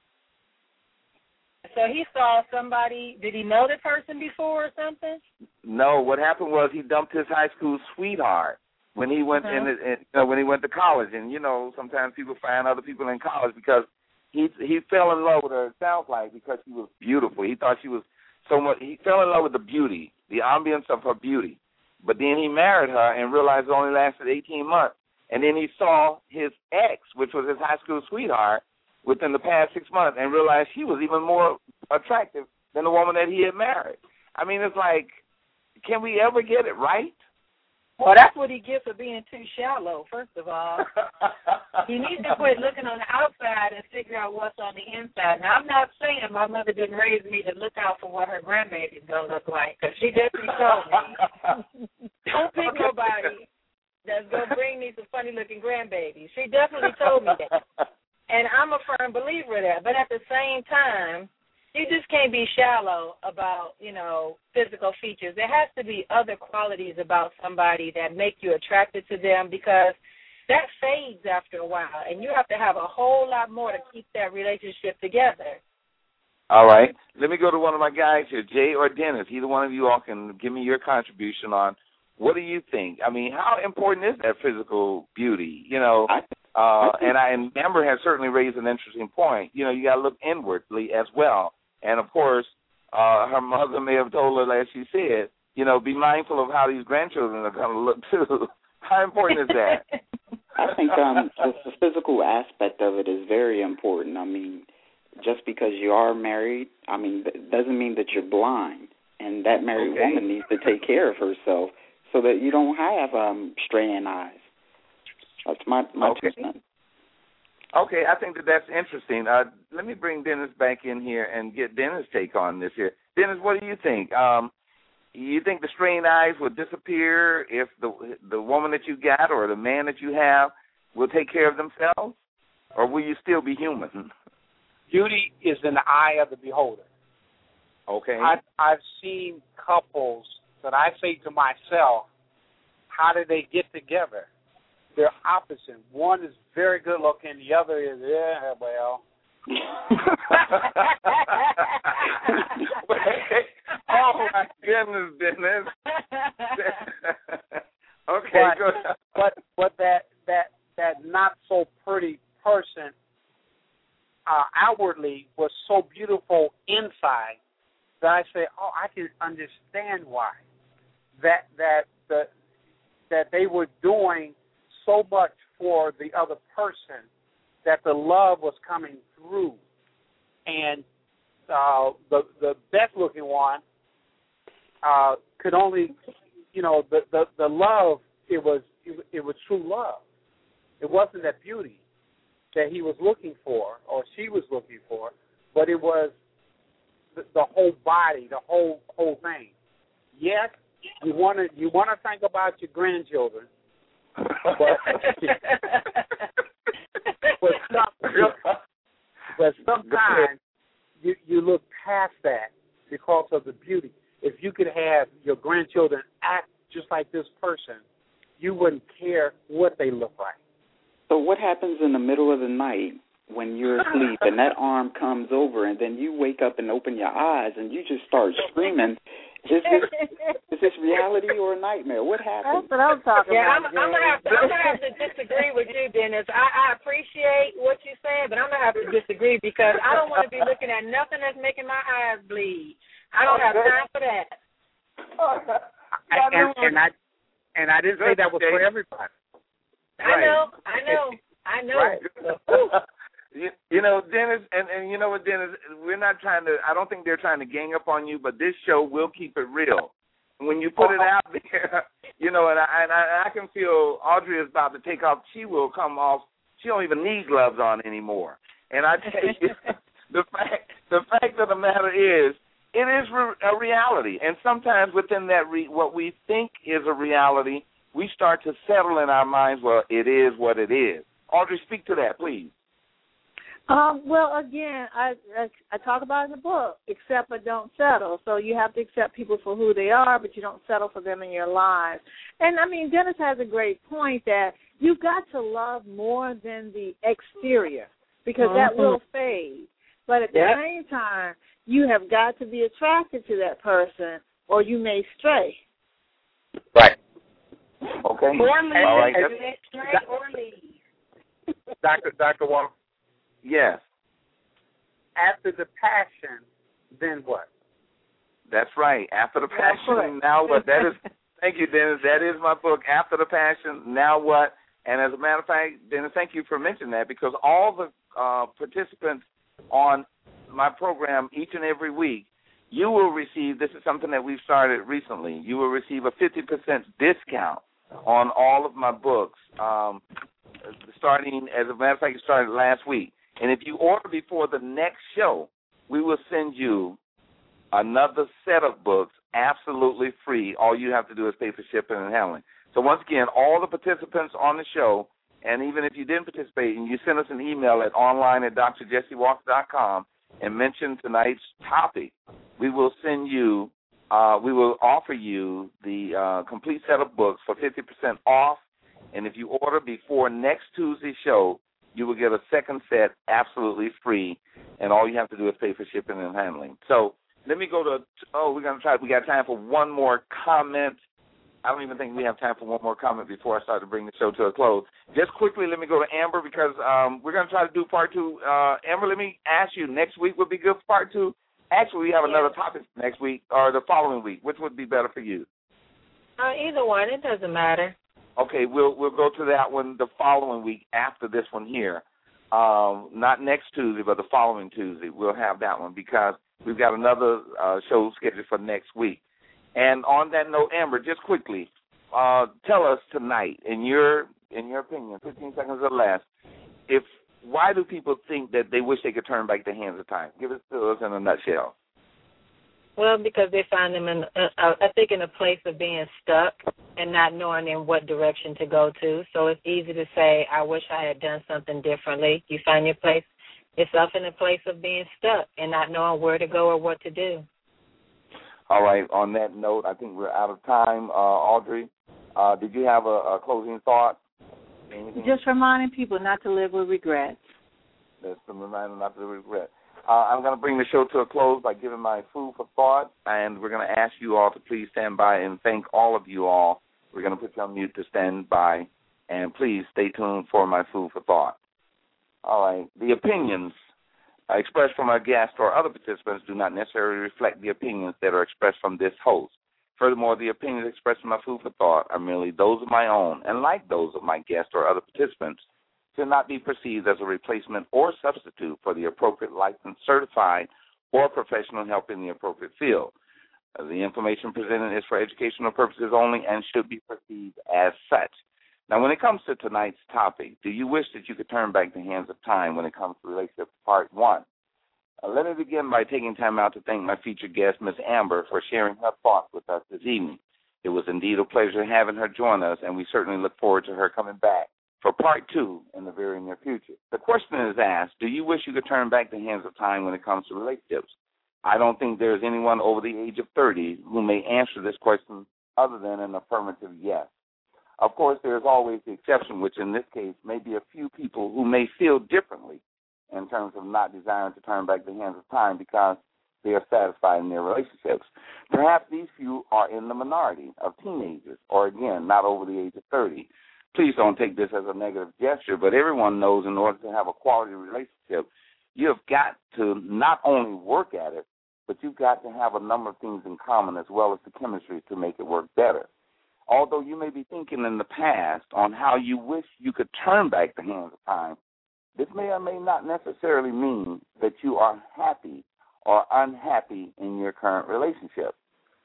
So he saw somebody. Did he know the person before or something? No. What happened was he dumped his high school sweetheart when he went when he went to college. And sometimes people find other people in college because he fell in love with her. It sounds like because she was beautiful. He thought she was so much. He fell in love with the beauty, the ambience of her beauty. But then he married her and realized it only lasted 18 months. And then he saw his ex, which was his high school sweetheart, within the past 6 months and realized she was even more attractive than the woman that he had married. I mean, it's like, can we ever get it right? Well, that's what he gets for being too shallow, first of all. He needs to quit looking on the outside and figure out what's on the inside. Now, I'm not saying my mother didn't raise me to look out for what her grandbaby's going to look like, because she definitely told me, don't pick nobody that's going to bring me some funny-looking grandbabies. She definitely told me that. And I'm a firm believer of that. But at the same time, you just can't be shallow about, physical features. There has to be other qualities about somebody that make you attracted to them, because that fades after a while, and you have to have a whole lot more to keep that relationship together. All right. Let me go to one of my guys here, Jay or Dennis. Either one of you all can give me your contribution on what do you think? I mean, how important is that physical beauty? And Amber has certainly raised an interesting point. You got to look inwardly as well. And, of course, her mother may have told her, as she said, be mindful of how these grandchildren are going to look too. How important is that? I think the physical aspect of it is very important. I mean, just because you are married, doesn't mean that you're blind. And that married woman needs to take care of herself so that you don't have straying eyes. That's my 2 cents. Okay, I think that's interesting. Let me bring Dennis back in here and get Dennis' take on this here. Dennis, what do you think? You think the strained eyes will disappear if the woman that you got or the man that you have will take care of themselves, or will you still be human? Beauty is in the eye of the beholder. Okay. I've seen couples that I say to myself, how did they get together? They're opposite. One is very good looking, the other is, well. Oh my goodness, Dennis. Okay, good. But that not so pretty person outwardly was so beautiful inside that I say, I can understand why that they were doing so much for the other person that the love was coming through, and the best looking one could only, the love, it was true love. It wasn't that beauty that he was looking for or she was looking for, but it was the whole body, the whole thing. Yes, you want to think about your grandchildren, but sometimes you look past that because of the beauty. If you could have your grandchildren act just like this person, you wouldn't care what they look like. So what happens in the middle of the night when you're asleep and that arm comes over and then you wake up and open your eyes and you just start screaming? Is this reality or a nightmare? What happens? That's what I'm talking about. I'm gonna have to disagree with you, Dennis. I appreciate what you're saying, but I'm gonna have to disagree because I don't want to be looking at nothing that's making my eyes bleed. I don't have time for that. And I didn't say that was for everybody. I know. Right. Dennis, and you know what, Dennis, we're not trying to, I don't think they're trying to gang up on you, but this show will keep it real. When you put it out there, and I can feel Audrey is about to take off. She will come off. She don't even need gloves on anymore. And I tell you, the fact of the matter is, it is a reality. And sometimes within that, what we think is a reality, we start to settle in our minds, well, it is what it is. Audrey, speak to that, please. Well, again, I talk about in the book, accept but don't settle. So you have to accept people for who they are, but you don't settle for them in your lives. And, Dennis has a great point that you've got to love more than the exterior because that will fade. But at the same time, you have got to be attracted to that person or you may stray. Right. Okay. Or leave. All right. Stray or leave. Dr. Walker. Yes. After the passion, then what? That's right. After the passion, now what? That is. Thank you, Dennis. That is my book, After the Passion, Now What? And as a matter of fact, Dennis, thank you for mentioning that because all the participants on my program each and every week, you will receive, this is something that we've started recently, you will receive a 50% discount on all of my books, starting, as a matter of fact, it started last week. And if you order before the next show, we will send you another set of books absolutely free. All you have to do is pay for shipping and handling. So once again, all the participants on the show, and even if you didn't participate and you send us an email at online@drjessiewalker.com and mention tonight's topic, we will send you, we will offer you the complete set of books for 50% off. And if you order before next Tuesday's show, you will get a second set absolutely free, and all you have to do is pay for shipping and handling. So let me go to, we got time for one more comment. I don't even think we have time for one more comment before I start to bring the show to a close. Just quickly, let me go to Amber because we're going to try to do part two. Amber, let me ask you, next week would be good for part two. Actually, we have another topic next week or the following week. Which would be better for you? Either one. It doesn't matter. Okay, we'll go to that one the following week after this one here. Not next Tuesday, but the following Tuesday. We'll have that one because we've got another show scheduled for next week. And on that note, Amber, just quickly, tell us tonight, in your opinion, 15 seconds or less, why do people think that they wish they could turn back the hands of time? Give it to us in a nutshell. Well, because they find them in a place of being stuck and not knowing in what direction to go to. So it's easy to say, I wish I had done something differently. You find yourself in a place of being stuck and not knowing where to go or what to do. All right. On that note, I think we're out of time. Audrey, did you have a closing thought? Anything? Just reminding people not to live with regrets. That's a reminder not to live with regret. I'm going to bring the show to a close by giving my food for thought, and we're going to ask you all to please stand by and thank all of you all. We're going to put you on mute to stand by, and please stay tuned for my food for thought. All right. The opinions expressed from our guests or other participants do not necessarily reflect the opinions that are expressed from this host. Furthermore, the opinions expressed in my food for thought are merely those of my own, and like those of my guests or other participants, should not be perceived as a replacement or substitute for the appropriate licensed, certified, or professional help in the appropriate field. The information presented is for educational purposes only and should be perceived as such. Now, when it comes to tonight's topic, do you wish that you could turn back the hands of time when it comes to relationships, part one? Let me begin by taking time out to thank my featured guest, Ms. Amber, for sharing her thoughts with us this evening. It was indeed a pleasure having her join us, and we certainly look forward to her coming back for part two in the very near future. The question is asked, do you wish you could turn back the hands of time when it comes to relationships? I don't think there is anyone over the age of 30 who may answer this question other than an affirmative yes. Of course, there is always the exception, which in this case may be a few people who may feel differently in terms of not desiring to turn back the hands of time because they are satisfied in their relationships. Perhaps these few are in the minority of teenagers or, again, not over the age of 30. Please don't take this as a negative gesture, but everyone knows in order to have a quality relationship, you have got to not only work at it, but you've got to have a number of things in common as well as the chemistry to make it work better. Although you may be thinking in the past on how you wish you could turn back the hands of time, this may or may not necessarily mean that you are happy or unhappy in your current relationship.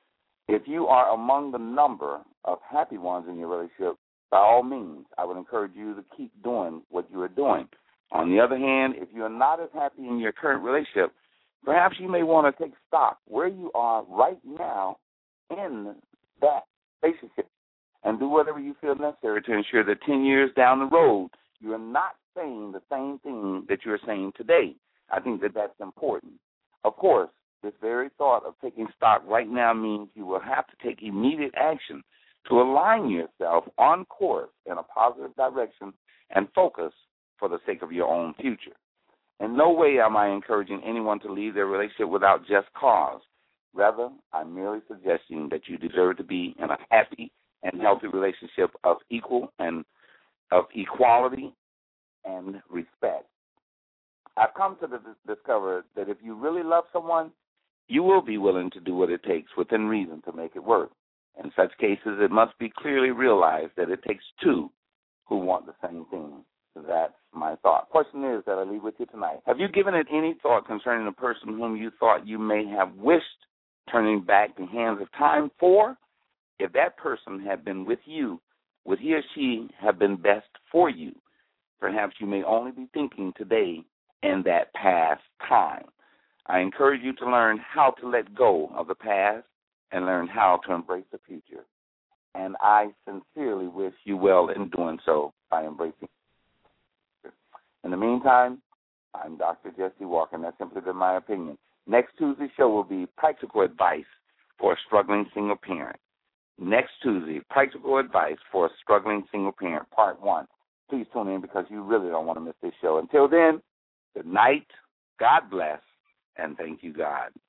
If you are among the number of happy ones in your relationship, by all means, I would encourage you to keep doing what you are doing. On the other hand, if you are not as happy in your current relationship, perhaps you may want to take stock where you are right now in that relationship and do whatever you feel necessary to ensure that 10 years down the road, you are not saying the same thing that you're saying today. I think that that's important. Of course, this very thought of taking stock right now means you will have to take immediate action to align yourself on course in a positive direction and focus for the sake of your own future. In no way am I encouraging anyone to leave their relationship without just cause. Rather, I'm merely suggesting that you deserve to be in a happy and healthy relationship of equal and of equality and respect. I've come to discover that if you really love someone, you will be willing to do what it takes within reason to make it work. In such cases, it must be clearly realized that it takes two who want the same thing. That's my thought. Question is that I leave with you tonight. Have you given it any thought concerning the person whom you thought you may have wished turning back the hands of time for? If that person had been with you, would he or she have been best for you? Perhaps you may only be thinking today in that past time. I encourage you to learn how to let go of the past and learn how to embrace the future. And I sincerely wish you well in doing so by embracing it. In the meantime, I'm Dr. Jesse Walker, and that's simply been my opinion. Next Tuesday's show will be Practical Advice for a Struggling Single Parent. Next Tuesday, Practical Advice for a Struggling Single Parent, Part 1. Please tune in because you really don't want to miss this show. Until then, good night, God bless, and thank you, God.